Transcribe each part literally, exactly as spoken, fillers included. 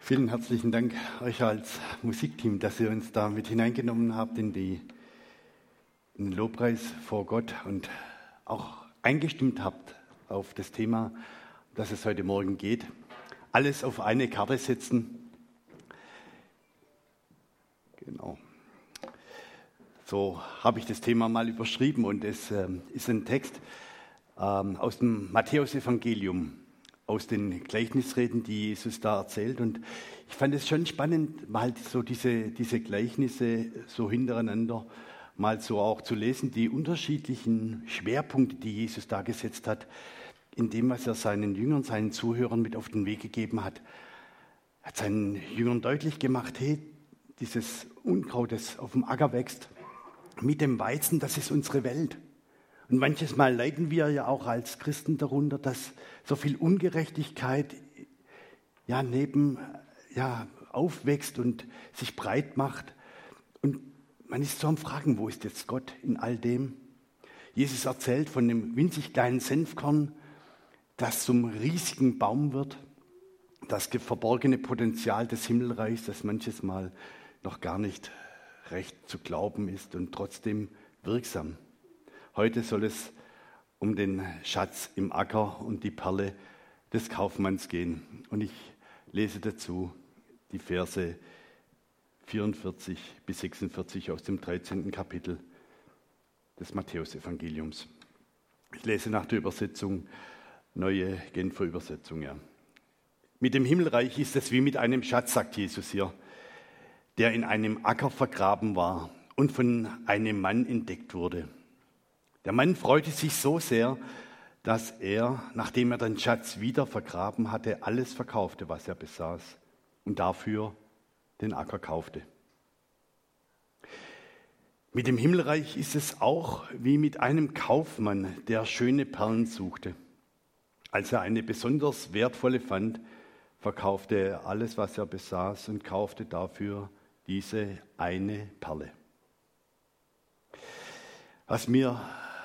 Vielen herzlichen Dank euch als Musikteam, dass ihr uns da mit hineingenommen habt in, die, in den Lobpreis vor Gott und auch eingestimmt habt auf das Thema, um das es heute Morgen geht. Alles auf eine Karte setzen. Genau. So habe ich das Thema mal überschrieben und es äh, ist ein Text ähm, aus dem Matthäusevangelium, aus den Gleichnisreden, die Jesus da erzählt. Und ich fand es schon spannend, mal so diese, diese Gleichnisse so hintereinander mal so auch zu lesen, die unterschiedlichen Schwerpunkte, die Jesus da gesetzt hat, in dem, was er seinen Jüngern, seinen Zuhörern mit auf den Weg gegeben hat. Er hat seinen Jüngern deutlich gemacht, hey, dieses Unkraut, das auf dem Acker wächst, mit dem Weizen, das ist unsere Welt. Und manches Mal leiden wir ja auch als Christen darunter, dass so viel Ungerechtigkeit ja, neben, ja, aufwächst und sich breit macht. Und man ist so am Fragen, wo ist jetzt Gott in all dem? Jesus erzählt von dem winzig kleinen Senfkorn, das zum riesigen Baum wird, das verborgene Potenzial des Himmelreichs, das manches Mal noch gar nicht recht zu glauben ist und trotzdem wirksam. Heute soll es um den Schatz im Acker und die Perle des Kaufmanns gehen. Und ich lese dazu die Verse vierundvierzig bis sechsundvierzig aus dem dreizehnten Kapitel des Matthäusevangeliums. Ich lese nach der Übersetzung, neue Genfer Übersetzung. Ja. Mit dem Himmelreich ist es wie mit einem Schatz, sagt Jesus hier, der in einem Acker vergraben war und von einem Mann entdeckt wurde. Der Mann freute sich so sehr, dass er, nachdem er den Schatz wieder vergraben hatte, alles verkaufte, was er besaß und dafür den Acker kaufte. Mit dem Himmelreich ist es auch wie mit einem Kaufmann, der schöne Perlen suchte. Als er eine besonders wertvolle fand, verkaufte er alles, was er besaß und kaufte dafür diese eine Perle. Was mir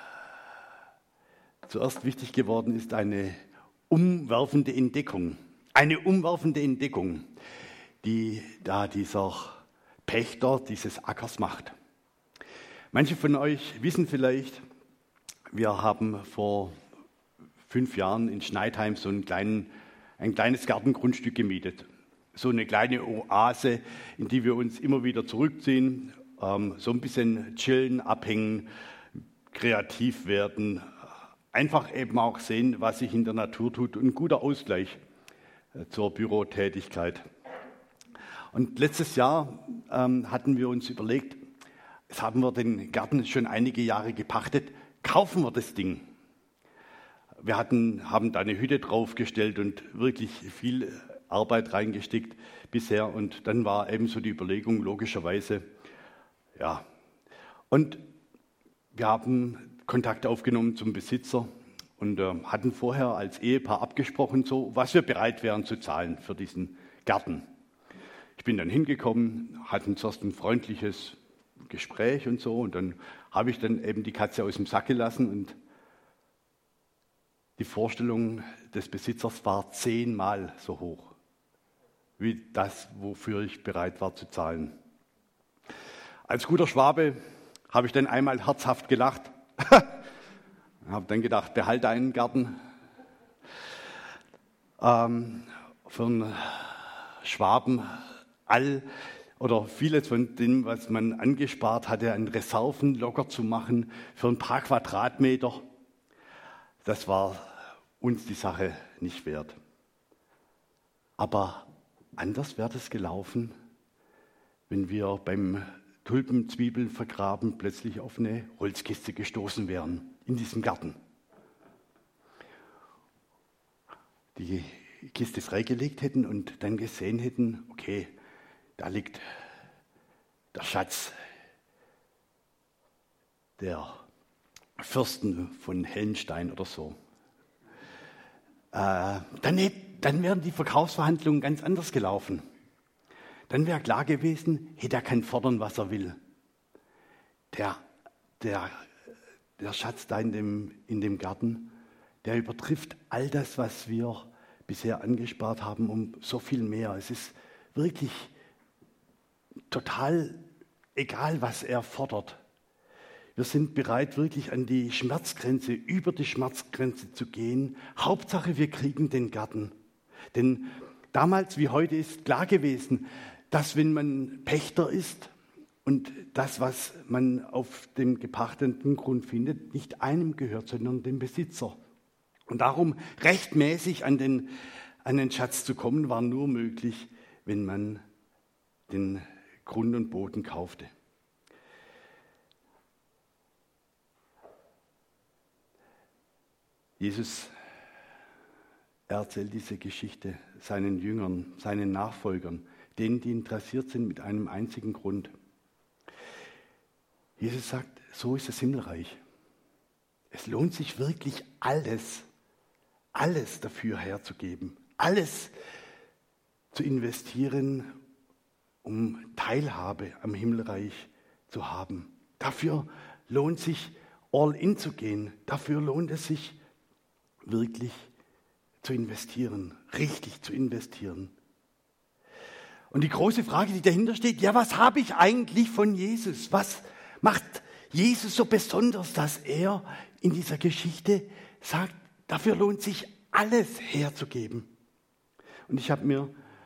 zuerst wichtig geworden ist, eine umwerfende Entdeckung. Eine umwerfende Entdeckung, die da dieser Pächter dieses Ackers macht. Manche von euch wissen vielleicht, wir haben vor fünf Jahren in Schneidheim so einen kleinen, ein kleines Gartengrundstück gemietet. So eine kleine Oase, in die wir uns immer wieder zurückziehen, ähm, so ein bisschen chillen, abhängen, kreativ werden, einfach eben auch sehen, was sich in der Natur tut und ein guter Ausgleich zur Bürotätigkeit. Und letztes Jahr ähm, hatten wir uns überlegt, jetzt haben wir den Garten schon einige Jahre gepachtet, kaufen wir das Ding. Wir hatten, haben da eine Hütte draufgestellt und wirklich viel Arbeit reingesteckt bisher. Und dann war eben so die Überlegung, logischerweise, ja. Und wir haben Kontakt aufgenommen zum Besitzer und äh, hatten vorher als Ehepaar abgesprochen, so, was wir bereit wären zu zahlen für diesen Garten. Ich bin dann hingekommen, hatten zuerst ein freundliches Gespräch und so und dann habe ich dann eben die Katze aus dem Sack gelassen und die Vorstellung des Besitzers war zehnmal so hoch wie das, wofür ich bereit war zu zahlen. Als guter Schwabe habe ich dann einmal herzhaft gelacht. Ich habe dann gedacht, behalte einen Garten. Ähm, für einen Schwaben all oder vieles von dem, was man angespart hatte, an Reserven locker zu machen für ein paar Quadratmeter, das war uns die Sache nicht wert. Aber anders wäre das gelaufen, wenn wir beim Tulpen, Zwiebeln vergraben, plötzlich auf eine Holzkiste gestoßen wären in diesem Garten. Die Kiste freigelegt hätten und dann gesehen hätten, okay, da liegt der Schatz der Fürsten von Hellenstein oder so. Äh, dann, hätt, dann wären die Verkaufsverhandlungen ganz anders gelaufen. Dann wäre klar gewesen, hey, der kann fordern, was er will. Der, der, der Schatz da in dem, in dem Garten, der übertrifft all das, was wir bisher angespart haben, um so viel mehr. Es ist wirklich total egal, was er fordert. Wir sind bereit, wirklich an die Schmerzgrenze, über die Schmerzgrenze zu gehen. Hauptsache, wir kriegen den Garten. Denn damals wie heute ist klar gewesen, dass wenn man Pächter ist und das, was man auf dem gepachteten Grund findet, nicht einem gehört, sondern dem Besitzer. Und darum rechtmäßig an den, an den Schatz zu kommen, war nur möglich, wenn man den Grund und Boden kaufte. Jesus erzählt diese Geschichte seinen Jüngern, seinen Nachfolgern, denen, die interessiert sind, mit einem einzigen Grund. Jesus sagt, so ist das Himmelreich. Es lohnt sich wirklich alles, alles dafür herzugeben, alles zu investieren, um Teilhabe am Himmelreich zu haben. Dafür lohnt sich all in zu gehen. Dafür lohnt es sich wirklich zu investieren, richtig zu investieren. Und die große Frage, die dahinter steht, ja, was habe ich eigentlich von Jesus? Was macht Jesus so besonders, dass er in dieser Geschichte sagt, dafür lohnt sich alles herzugeben? Und ich habe mir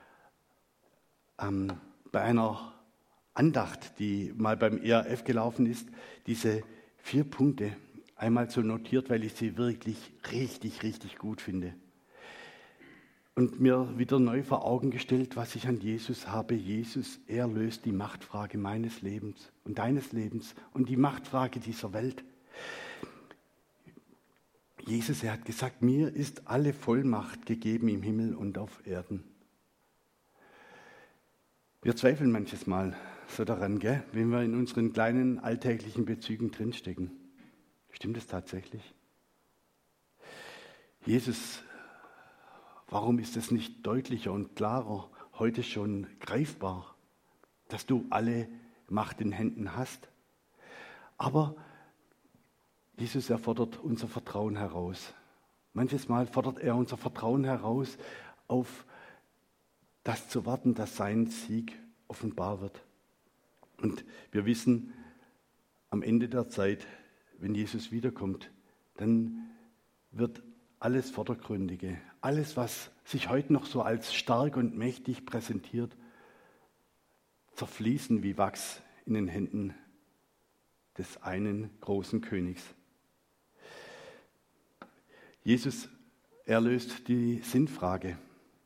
ähm, bei einer Andacht, die mal beim E R F gelaufen ist, diese vier Punkte einmal so notiert, weil ich sie wirklich richtig, richtig gut finde. Und mir wieder neu vor Augen gestellt, was ich an Jesus habe. Jesus, er löst die Machtfrage meines Lebens und deines Lebens und die Machtfrage dieser Welt. Jesus, er hat gesagt, mir ist alle Vollmacht gegeben im Himmel und auf Erden. Wir zweifeln manches Mal so daran, gell? Wenn wir in unseren kleinen alltäglichen Bezügen drinstecken. Stimmt es tatsächlich? Jesus, warum ist es nicht deutlicher und klarer, heute schon greifbar, dass du alle Macht in Händen hast? Aber Jesus, er fordert unser Vertrauen heraus. Manches Mal fordert er unser Vertrauen heraus, auf das zu warten, dass sein Sieg offenbar wird. Und wir wissen, am Ende der Zeit, wenn Jesus wiederkommt, dann wird alles Vordergründige, alles, was sich heute noch so als stark und mächtig präsentiert, zerfließen wie Wachs in den Händen des einen großen Königs. Jesus, er löst die Sinnfrage.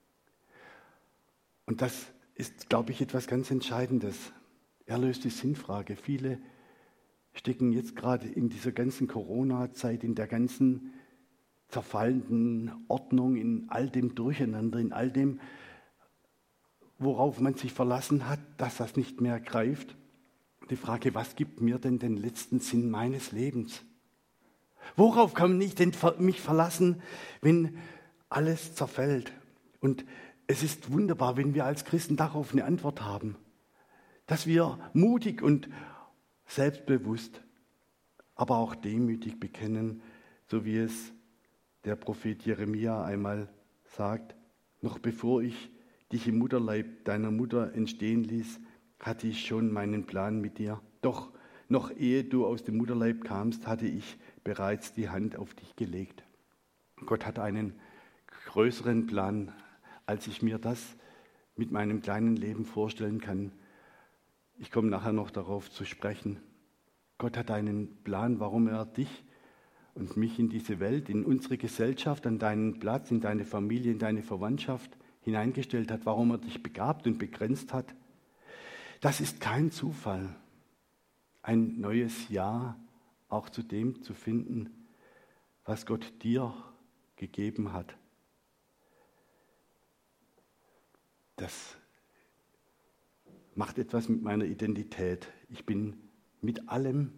Und das ist, glaube ich, etwas ganz Entscheidendes. Er löst die Sinnfrage. Viele stecken jetzt gerade in dieser ganzen Corona-Zeit, in der ganzen zerfallenden Ordnung, in all dem Durcheinander, in all dem, worauf man sich verlassen hat, dass das nicht mehr greift. Die Frage, was gibt mir denn den letzten Sinn meines Lebens? Worauf kann ich denn mich verlassen, wenn alles zerfällt? Und es ist wunderbar, wenn wir als Christen darauf eine Antwort haben, dass wir mutig und selbstbewusst, aber auch demütig bekennen, so wie es der Prophet Jeremia einmal sagt, noch bevor ich dich im Mutterleib deiner Mutter entstehen ließ, hatte ich schon meinen Plan mit dir. Doch noch ehe du aus dem Mutterleib kamst, hatte ich bereits die Hand auf dich gelegt. Gott hat einen größeren Plan, als ich mir das mit meinem kleinen Leben vorstellen kann. Ich komme nachher noch darauf zu sprechen. Gott hat einen Plan, warum er dich und mich in diese Welt, in unsere Gesellschaft, an deinen Platz, in deine Familie, in deine Verwandtschaft hineingestellt hat, warum er dich begabt und begrenzt hat. Das ist kein Zufall, ein neues Ja auch zu dem zu finden, was Gott dir gegeben hat. Das macht etwas mit meiner Identität. Ich bin mit allem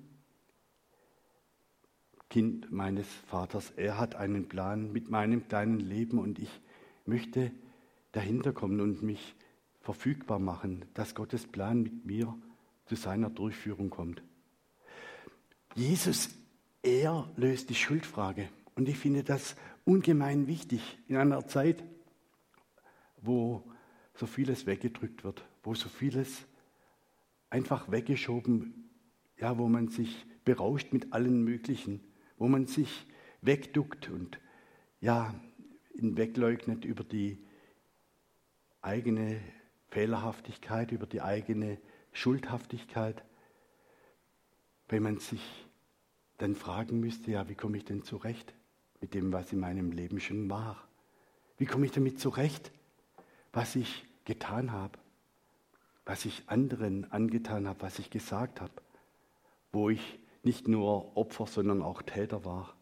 Kind meines Vaters. Er hat einen Plan mit meinem kleinen Leben und ich möchte dahinter kommen und mich verfügbar machen, dass Gottes Plan mit mir zu seiner Durchführung kommt. Jesus, er löst die Schuldfrage. Und ich finde das ungemein wichtig in einer Zeit, wo so vieles weggedrückt wird, wo so vieles einfach weggeschoben, ja, wo man sich berauscht mit allen Möglichen, wo man sich wegduckt und ja, wegleugnet über die eigene Fehlerhaftigkeit, über die eigene Schuldhaftigkeit, wenn man sich dann fragen müsste, ja, wie komme ich denn zurecht mit dem, was in meinem Leben schon war? Wie komme ich damit zurecht, was ich getan habe, was ich anderen angetan habe, was ich gesagt habe, wo ich nicht nur Opfer, sondern auch Täter war?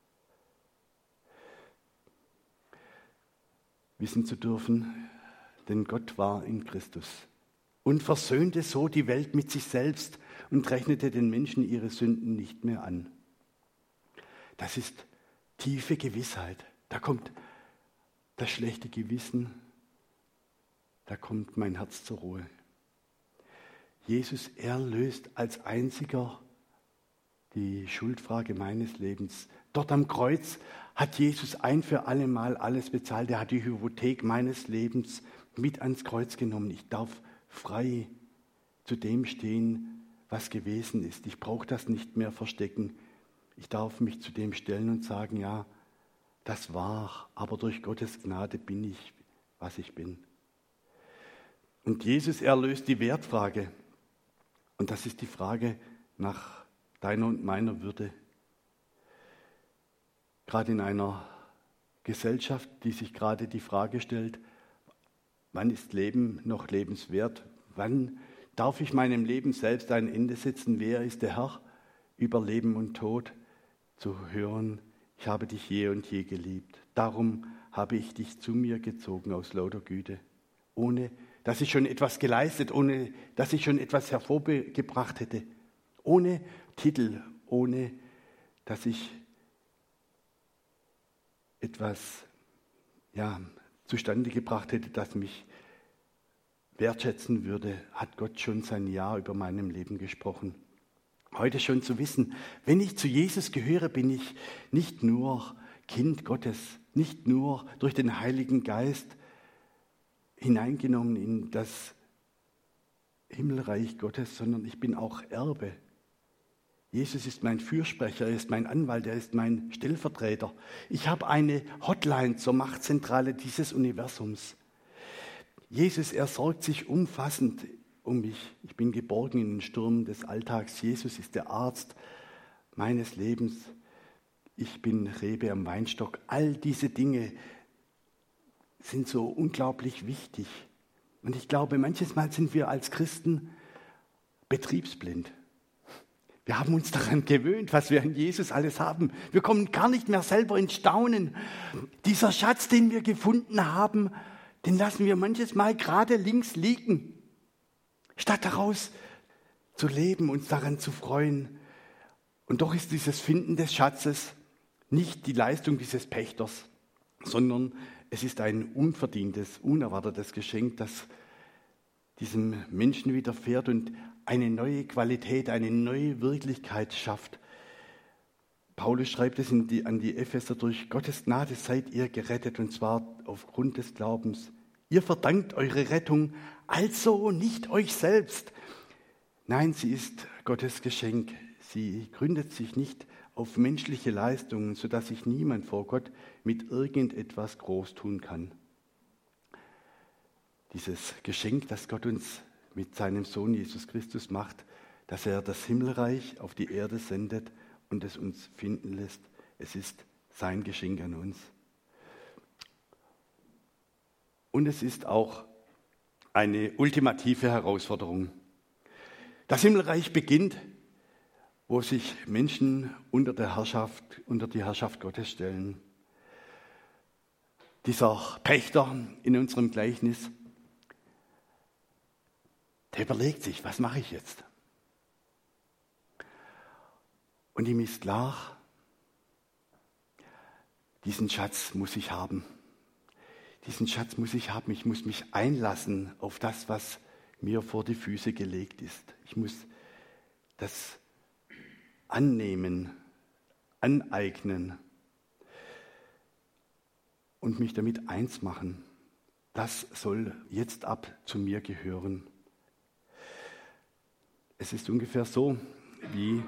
Wissen zu dürfen, denn Gott war in Christus und versöhnte so die Welt mit sich selbst und rechnete den Menschen ihre Sünden nicht mehr an. Das ist tiefe Gewissheit. Da kommt das schlechte Gewissen, da kommt mein Herz zur Ruhe. Jesus erlöst als einziger die Schuldfrage meines Lebens. Dort am Kreuz hat Jesus ein für alle Mal alles bezahlt. Er hat die Hypothek meines Lebens mit ans Kreuz genommen. Ich darf frei zu dem stehen, was gewesen ist. Ich brauche das nicht mehr verstecken. Ich darf mich zu dem stellen und sagen, ja, das war, aber durch Gottes Gnade bin ich, was ich bin. Und Jesus erlöst die Wertfrage. Und das ist die Frage nach deiner und meiner Würde. Gerade in einer Gesellschaft, die sich gerade die Frage stellt, wann ist Leben noch lebenswert? Wann darf ich meinem Leben selbst ein Ende setzen? Wer ist der Herr über Leben und Tod? Zu hören, ich habe dich je und je geliebt. Darum habe ich dich zu mir gezogen aus lauter Güte. Ohne, dass ich schon etwas geleistet, ohne, dass ich schon etwas hervorgebracht hätte. Ohne Titel, ohne, dass ich etwas ja, zustande gebracht hätte, das mich wertschätzen würde, hat Gott schon sein Ja über meinem Leben gesprochen. Heute schon zu wissen, wenn ich zu Jesus gehöre, bin ich nicht nur Kind Gottes, nicht nur durch den Heiligen Geist hineingenommen in das Himmelreich Gottes, sondern ich bin auch Erbe. Jesus ist mein Fürsprecher, er ist mein Anwalt, er ist mein Stellvertreter. Ich habe eine Hotline zur Machtzentrale dieses Universums. Jesus, er sorgt sich umfassend um mich. Ich bin geborgen in den Stürmen des Alltags. Jesus ist der Arzt meines Lebens. Ich bin Rebe am Weinstock. All diese Dinge sind so unglaublich wichtig. Und ich glaube, manches Mal sind wir als Christen betriebsblind. Wir haben uns daran gewöhnt, was wir an Jesus alles haben. Wir kommen gar nicht mehr selber ins Staunen. Dieser Schatz, den wir gefunden haben, den lassen wir manches Mal gerade links liegen. Statt daraus zu leben, uns daran zu freuen. Und doch ist dieses Finden des Schatzes nicht die Leistung dieses Pächters, sondern es ist ein unverdientes, unerwartetes Geschenk, das diesem Menschen widerfährt und eine neue Qualität, eine neue Wirklichkeit schafft. Paulus schreibt es in die, an die Epheser: Durch Gottes Gnade seid ihr gerettet, und zwar aufgrund des Glaubens. Ihr verdankt eure Rettung also nicht euch selbst. Nein, sie ist Gottes Geschenk. Sie gründet sich nicht auf menschliche Leistungen, sodass sich niemand vor Gott mit irgendetwas groß tun kann. Dieses Geschenk, das Gott uns mit seinem Sohn Jesus Christus macht, dass er das Himmelreich auf die Erde sendet und es uns finden lässt, es ist sein Geschenk an uns. Und es ist auch eine ultimative Herausforderung. Das Himmelreich beginnt, wo sich Menschen unter der Herrschaft, unter die Herrschaft Gottes stellen. Dieser Pächter in unserem Gleichnis, der überlegt sich, was mache ich jetzt? Und ihm ist klar, diesen Schatz muss ich haben. Diesen Schatz muss ich haben. Ich muss mich einlassen auf das, was mir vor die Füße gelegt ist. Ich muss das annehmen, aneignen und mich damit eins machen. das soll jetzt ab zu mir gehören. Es ist ungefähr so, wie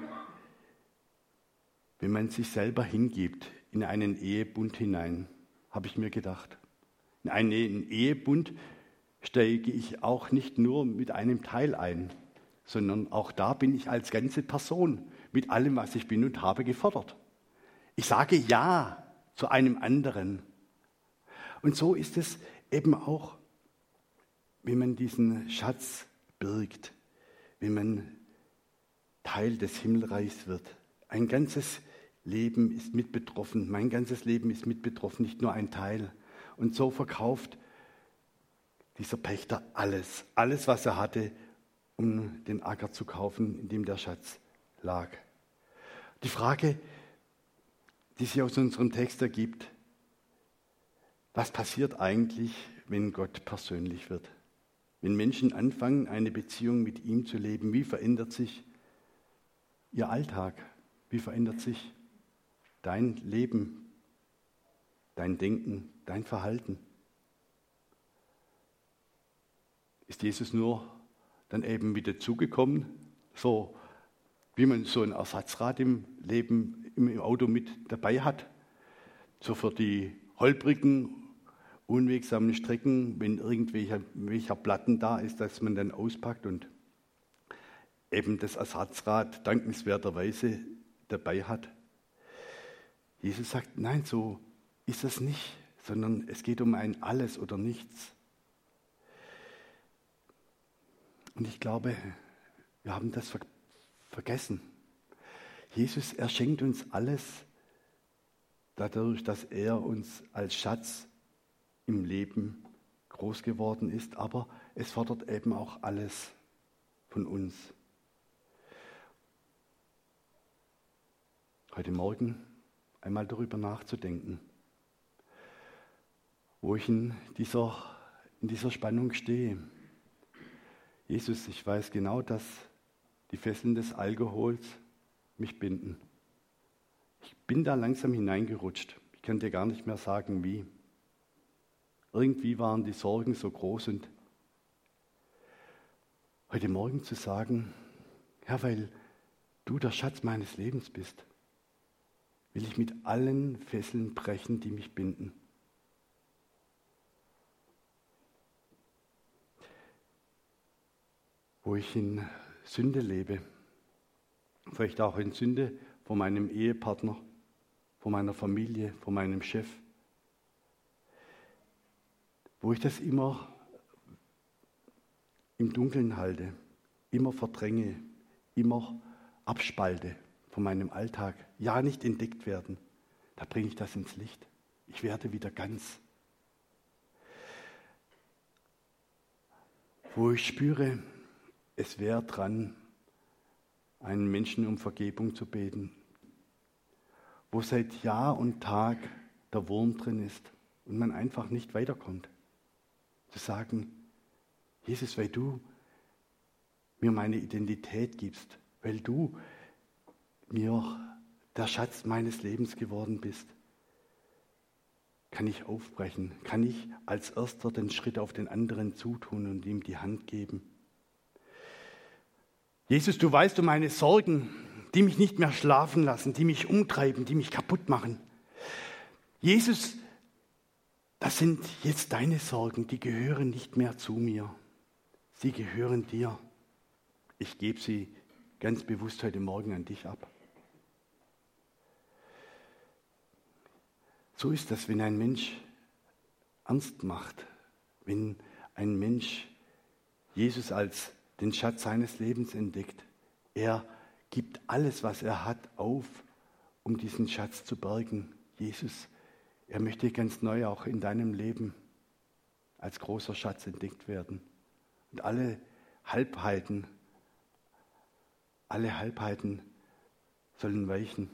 wenn man sich selber hingibt in einen Ehebund hinein, habe ich mir gedacht. In einen Ehebund steige ich auch nicht nur mit einem Teil ein, sondern auch da bin ich als ganze Person mit allem, was ich bin und habe, gefordert. Ich sage Ja zu einem anderen. Und so ist es eben auch, wenn man diesen Schatz birgt, wenn man Teil des Himmelreichs wird. Ein ganzes Leben ist mit betroffen, mein ganzes Leben ist mit betroffen, nicht nur ein Teil. Und so verkauft dieser Pächter alles, alles, was er hatte, um den Acker zu kaufen, in dem der Schatz lag. Die Frage, die sich aus unserem Text ergibt: Was passiert eigentlich, wenn Gott persönlich wird? Wenn Menschen anfangen, eine Beziehung mit ihm zu leben, wie verändert sich ihr Alltag? Wie verändert sich dein Leben, dein Denken, dein Verhalten? Ist Jesus nur dann eben wieder zugekommen, so wie man so ein Ersatzrad im Leben, im Auto mit dabei hat, so für die holprigen, unwegsamen Strecken, wenn irgendwelcher welcher Platten da ist, dass man dann auspackt und eben das Ersatzrad dankenswerterweise dabei hat. Jesus sagt, nein, so ist es nicht, sondern es geht um ein Alles oder Nichts. Und ich glaube, wir haben das ver- vergessen. Jesus, er schenkt uns alles dadurch, dass er uns als Schatz im Leben groß geworden ist, aber es fordert eben auch alles von uns. Heute Morgen einmal darüber nachzudenken, wo ich in dieser, in dieser Spannung stehe. Jesus, ich weiß genau, dass die Fesseln des Alkohols mich binden. Ich bin da langsam hineingerutscht. Ich kann dir gar nicht mehr sagen, wie. Irgendwie waren die Sorgen so groß und heute Morgen zu sagen, Herr, weil du der Schatz meines Lebens bist, will ich mit allen Fesseln brechen, die mich binden. Wo ich in Sünde lebe, vielleicht auch in Sünde vor meinem Ehepartner, vor meiner Familie, vor meinem Chef, wo ich das immer im Dunkeln halte, immer verdränge, immer abspalte von meinem Alltag, ja nicht entdeckt werden, da bringe ich das ins Licht. Ich werde wieder ganz. Wo ich spüre, es wäre dran, einen Menschen um Vergebung zu beten, wo seit Jahr und Tag der Wurm drin ist und man einfach nicht weiterkommt. Zu sagen, Jesus, weil du mir meine Identität gibst, weil du mir der Schatz meines Lebens geworden bist, kann ich aufbrechen, kann ich als Erster den Schritt auf den anderen zutun und ihm die Hand geben. Jesus, du weißt um meine Sorgen, die mich nicht mehr schlafen lassen, die mich umtreiben, die mich kaputt machen. Jesus, das sind jetzt deine Sorgen, die gehören nicht mehr zu mir. Sie gehören dir. Ich gebe sie ganz bewusst heute Morgen an dich ab. So ist das, wenn ein Mensch ernst macht, wenn ein Mensch Jesus als den Schatz seines Lebens entdeckt. Er gibt alles, was er hat, auf, um diesen Schatz zu bergen. Jesus, er möchte ganz neu auch in deinem Leben als großer Schatz entdeckt werden. Und alle Halbheiten, alle Halbheiten sollen weichen.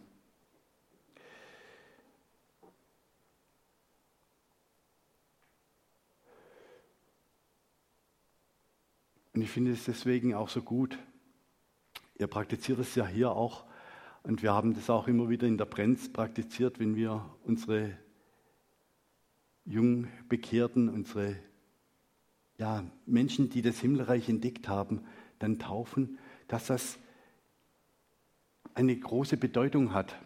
Und ich finde es deswegen auch so gut. Ihr praktiziert es ja hier auch. Und wir haben das auch immer wieder in der Brenz praktiziert, wenn wir unsere Jungbekehrten, unsere ja, Menschen, die das Himmelreich entdeckt haben, dann taufen, dass das eine große Bedeutung hat,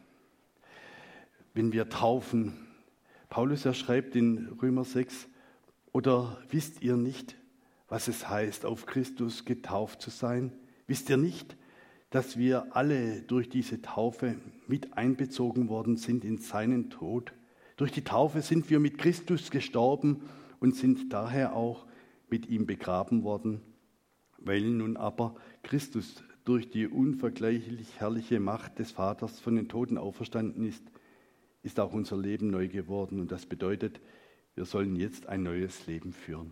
wenn wir taufen. Paulus, er schreibt in Römer sechs, oder wisst ihr nicht, was es heißt, auf Christus getauft zu sein? Wisst ihr nicht, dass wir alle durch diese Taufe mit einbezogen worden sind in seinen Tod? Durch die Taufe sind wir mit Christus gestorben und sind daher auch mit ihm begraben worden. Weil nun aber Christus durch die unvergleichlich herrliche Macht des Vaters von den Toten auferstanden ist, ist auch unser Leben neu geworden. Und das bedeutet, wir sollen jetzt ein neues Leben führen.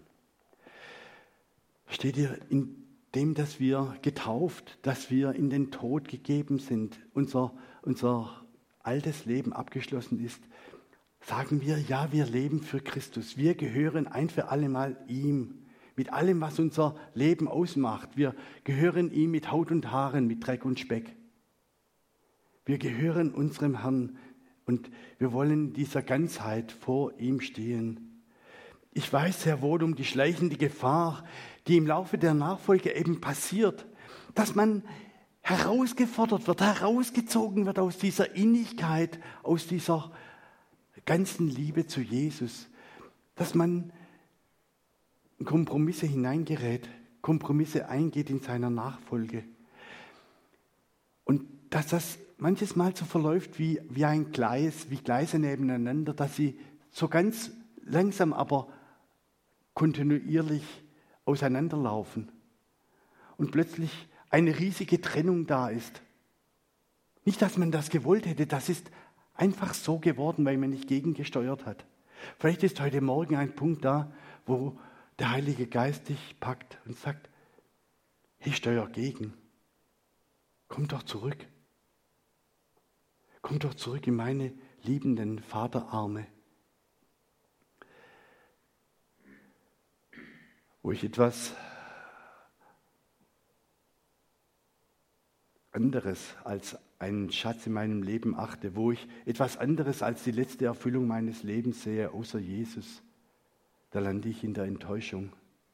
Steht ihr in dem, dass wir getauft, dass wir in den Tod gegeben sind, unser, unser altes Leben abgeschlossen ist, sagen wir, ja, wir leben für Christus. Wir gehören ein für alle Mal ihm, mit allem, was unser Leben ausmacht. Wir gehören ihm mit Haut und Haaren, mit Dreck und Speck. Wir gehören unserem Herrn und wir wollen dieser Ganzheit vor ihm stehen. Ich weiß sehr wohl um die schleichende Gefahr, die im Laufe der Nachfolge eben passiert, dass man herausgefordert wird, herausgezogen wird aus dieser Innigkeit, aus dieser ganzen Liebe zu Jesus, dass man in Kompromisse hineingerät, Kompromisse eingeht in seiner Nachfolge. Und dass das manches Mal so verläuft wie, wie ein Gleis, wie Gleise nebeneinander, dass sie so ganz langsam, aber kontinuierlich auseinanderlaufen und plötzlich eine riesige Trennung da ist. Nicht, dass man das gewollt hätte, das ist einfach so geworden, weil man nicht gegengesteuert hat. Vielleicht ist heute Morgen ein Punkt da, wo der Heilige Geist dich packt und sagt, ich steuere gegen. Komm doch zurück. Komm doch zurück in meine liebenden Vaterarme. Wo ich etwas anderes als einen Schatz in meinem Leben achte, wo ich etwas anderes als die letzte Erfüllung meines Lebens sehe, außer Jesus, da lande ich in der Enttäuschung.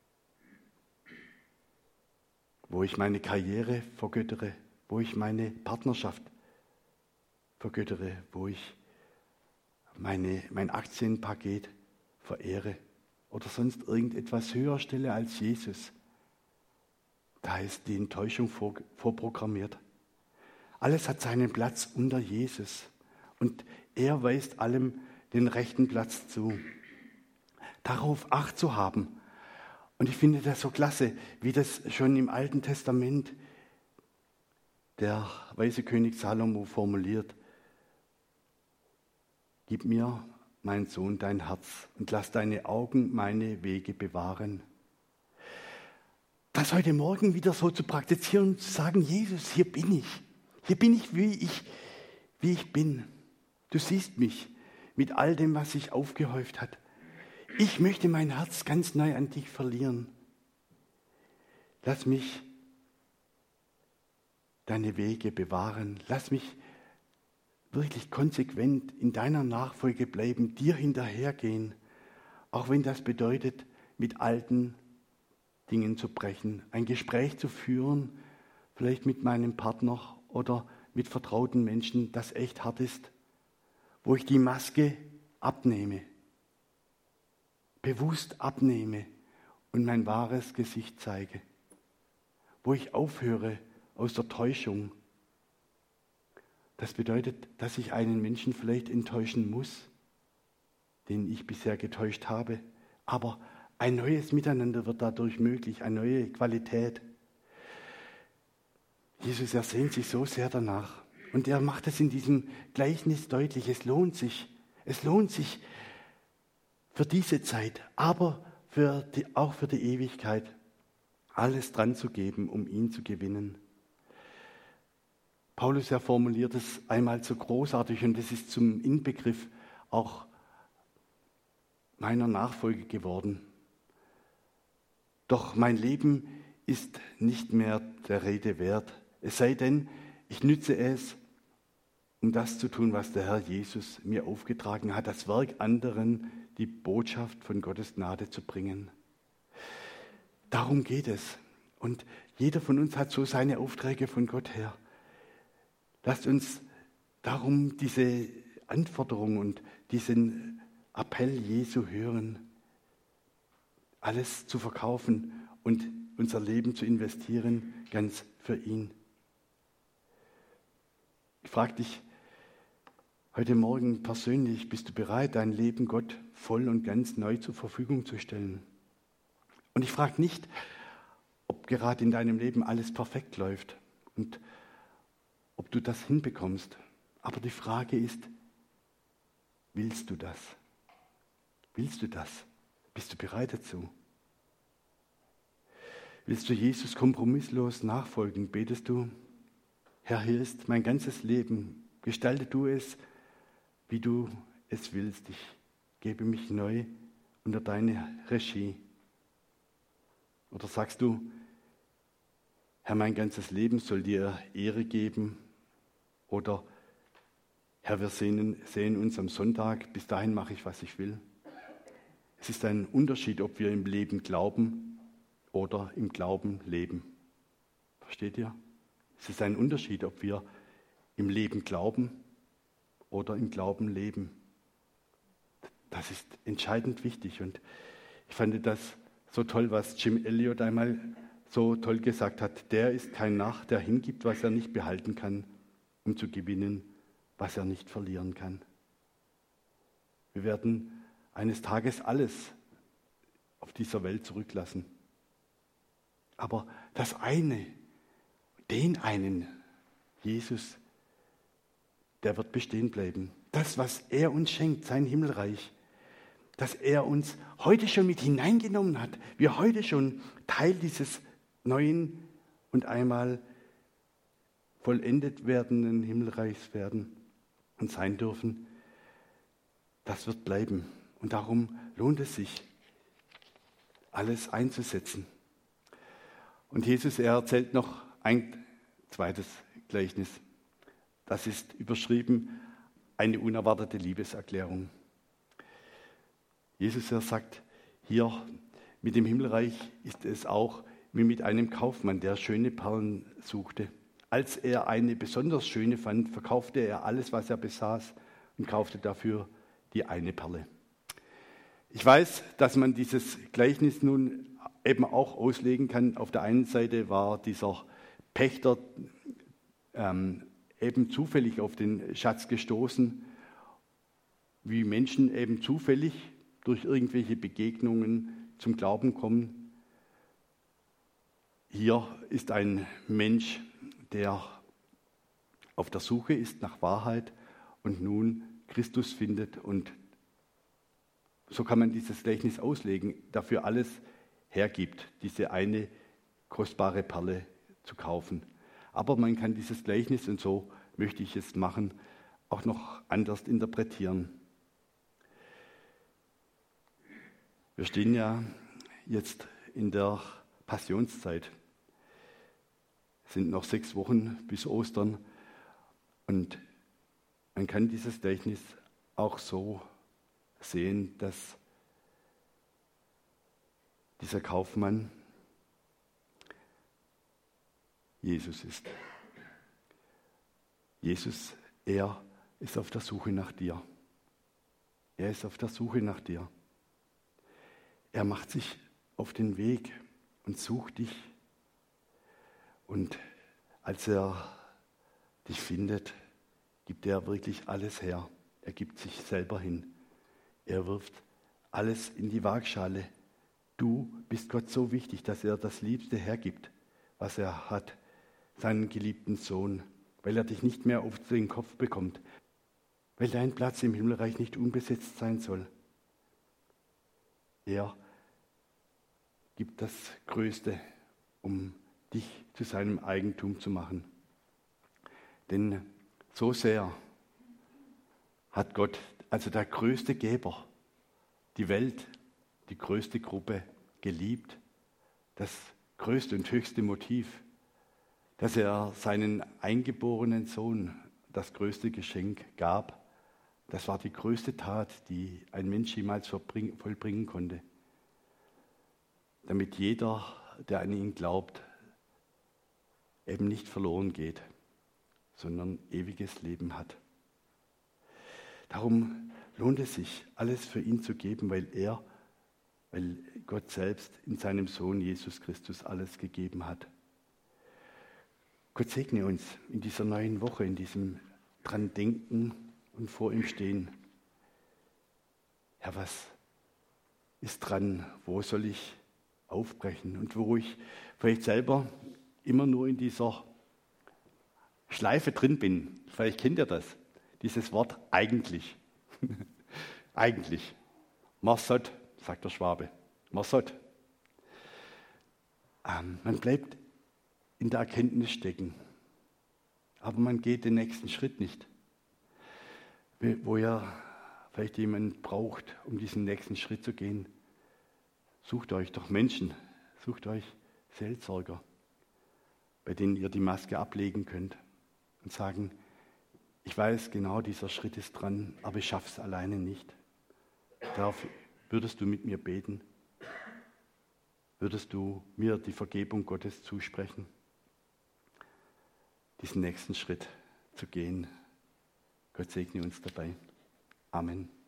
Wo ich meine Karriere vergöttere, wo ich meine Partnerschaft vergöttere, wo ich meine, mein Aktienpaket verehre oder sonst irgendetwas höher stelle als Jesus, da ist die Enttäuschung vor, vorprogrammiert. Alles hat seinen Platz unter Jesus und er weist allem den rechten Platz zu. Darauf Acht zu haben. Und ich finde das so klasse, wie das schon im Alten Testament der weise König Salomo formuliert. Gib mir, mein Sohn, dein Herz und lass deine Augen meine Wege bewahren. Das heute Morgen wieder so zu praktizieren und zu sagen, Jesus, hier bin ich. Hier bin ich, wie ich, wie ich bin. Du siehst mich mit all dem, was sich aufgehäuft hat. Ich möchte mein Herz ganz neu an dich verlieren. Lass mich deine Wege bewahren. Lass mich wirklich konsequent in deiner Nachfolge bleiben, dir hinterhergehen, auch wenn das bedeutet, mit alten Dingen zu brechen, ein Gespräch zu führen, vielleicht mit meinem Partner oder mit vertrauten Menschen, das echt hart ist, wo ich die Maske abnehme, bewusst abnehme und mein wahres Gesicht zeige, wo ich aufhöre aus der Täuschung. Das bedeutet, dass ich einen Menschen vielleicht enttäuschen muss, den ich bisher getäuscht habe, aber ein neues Miteinander wird dadurch möglich, eine neue Qualität. Jesus, er sehnt sich so sehr danach und er macht es in diesem Gleichnis deutlich, es lohnt sich, es lohnt sich für diese Zeit, aber für die, auch für die Ewigkeit, alles dran zu geben, um ihn zu gewinnen. Paulus, er formuliert es einmal so großartig und es ist zum Inbegriff auch meiner Nachfolge geworden. Doch mein Leben ist nicht mehr der Rede wert, es sei denn, ich nütze es, um das zu tun, was der Herr Jesus mir aufgetragen hat, das Werk anderen, die Botschaft von Gottes Gnade zu bringen. darum geht es. Und jeder von uns hat so seine Aufträge von Gott her. Lasst uns darum diese Anforderung und diesen Appell Jesu hören, alles zu verkaufen und unser Leben zu investieren, ganz für ihn. Ich frage dich heute Morgen persönlich, bist du bereit, dein Leben Gott voll und ganz neu zur Verfügung zu stellen? Und ich frage nicht, ob gerade in deinem Leben alles perfekt läuft und ob du das hinbekommst. Aber die Frage ist, willst du das? Willst du das? Bist du bereit dazu? Willst du Jesus kompromisslos nachfolgen? Betest du, Herr, hier ist mein ganzes Leben. Gestalte du es, wie du es willst. Ich gebe mich neu unter deine Regie. Oder sagst du, Herr, mein ganzes Leben soll dir Ehre geben? Oder Herr, wir sehen, sehen uns am Sonntag, bis dahin mache ich, was ich will. Es ist ein Unterschied, ob wir im Leben glauben oder im Glauben leben. Versteht ihr? Es ist ein Unterschied, ob wir im Leben glauben oder im Glauben leben. Das ist entscheidend wichtig. Und ich fand das so toll, was Jim Elliot einmal so toll gesagt hat. Der ist kein Narr, der hingibt, was er nicht behalten kann, um zu gewinnen, was er nicht verlieren kann. Wir werden eines Tages alles auf dieser Welt zurücklassen. Aber das eine, den einen, Jesus, der wird bestehen bleiben. Das, was er uns schenkt, sein Himmelreich, dass er uns heute schon mit hineingenommen hat, wir heute schon Teil dieses neuen und einmal vollendet werdenden Himmelreichs werden und sein dürfen, das wird bleiben. Und darum lohnt es sich, alles einzusetzen. Und Jesus, er erzählt noch ein zweites Gleichnis. Das ist überschrieben, eine unerwartete Liebeserklärung. Jesus, er sagt, hier mit dem Himmelreich ist es auch wie mit einem Kaufmann, der schöne Perlen suchte. Als er eine besonders schöne fand, verkaufte er alles, was er besaß und kaufte dafür die eine Perle. Ich weiß, dass man dieses Gleichnis nun eben auch auslegen kann. Auf der einen Seite war dieser Pächter ähm, eben zufällig auf den Schatz gestoßen, wie Menschen eben zufällig durch irgendwelche Begegnungen zum Glauben kommen. Hier ist ein Mensch, der auf der Suche ist nach Wahrheit und nun Christus findet, und so kann man dieses Gleichnis auslegen, dafür alles hergibt, diese eine kostbare Perle zu kaufen. Aber man kann dieses Gleichnis, und so möchte ich es machen, auch noch anders interpretieren. Wir stehen ja jetzt in der Passionszeit. Es sind noch sechs Wochen bis Ostern, und man kann dieses Gleichnis auch so sehen, dass dieser Kaufmann Jesus ist. Jesus, er ist auf der Suche nach dir. Er ist auf der Suche nach dir. Er macht sich auf den Weg und sucht dich. Und als er dich findet, gibt er wirklich alles her. Er gibt sich selber hin. Er wirft alles in die Waagschale. Du bist Gott so wichtig, dass er das Liebste hergibt, was er hat, seinen geliebten Sohn, weil er dich nicht mehr auf den Kopf bekommt, weil dein Platz im Himmelreich nicht unbesetzt sein soll. Er gibt das Größte, um dich zu seinem Eigentum zu machen. Denn so sehr hat Gott, also der größte Geber, die Welt, die größte Gruppe geliebt, das größte und höchste Motiv, dass er seinen eingeborenen Sohn das größte Geschenk gab. Das war die größte Tat, die ein Mensch jemals vollbringen konnte. Damit jeder der an ihn glaubt, eben nicht verloren geht, sondern ewiges Leben hat. Darum lohnt es sich, alles für ihn zu geben, weil er, weil Gott selbst in seinem Sohn Jesus Christus alles gegeben hat. Gott segne uns in dieser neuen Woche, in diesem dran denken und vor ihm stehen. Herr, was ist dran? Wo soll ich aufbrechen? Und wo ich vielleicht selber immer nur in dieser Schleife drin bin. Vielleicht kennt ihr das, dieses Wort eigentlich. Eigentlich. Massot, sagt der Schwabe. Massot. Ähm, man bleibt in der Erkenntnis stecken, aber man geht den nächsten Schritt nicht. Wo ihr vielleicht jemanden braucht, um diesen nächsten Schritt zu gehen, sucht euch doch Menschen, sucht euch Seelsorger, bei denen ihr die Maske ablegen könnt und sagen, ich weiß genau, dieser Schritt ist dran, aber ich schaffe es alleine nicht. Darauf würdest du mit mir beten? Würdest du mir die Vergebung Gottes zusprechen? Diesen nächsten Schritt zu gehen. Gott segne uns dabei. Amen.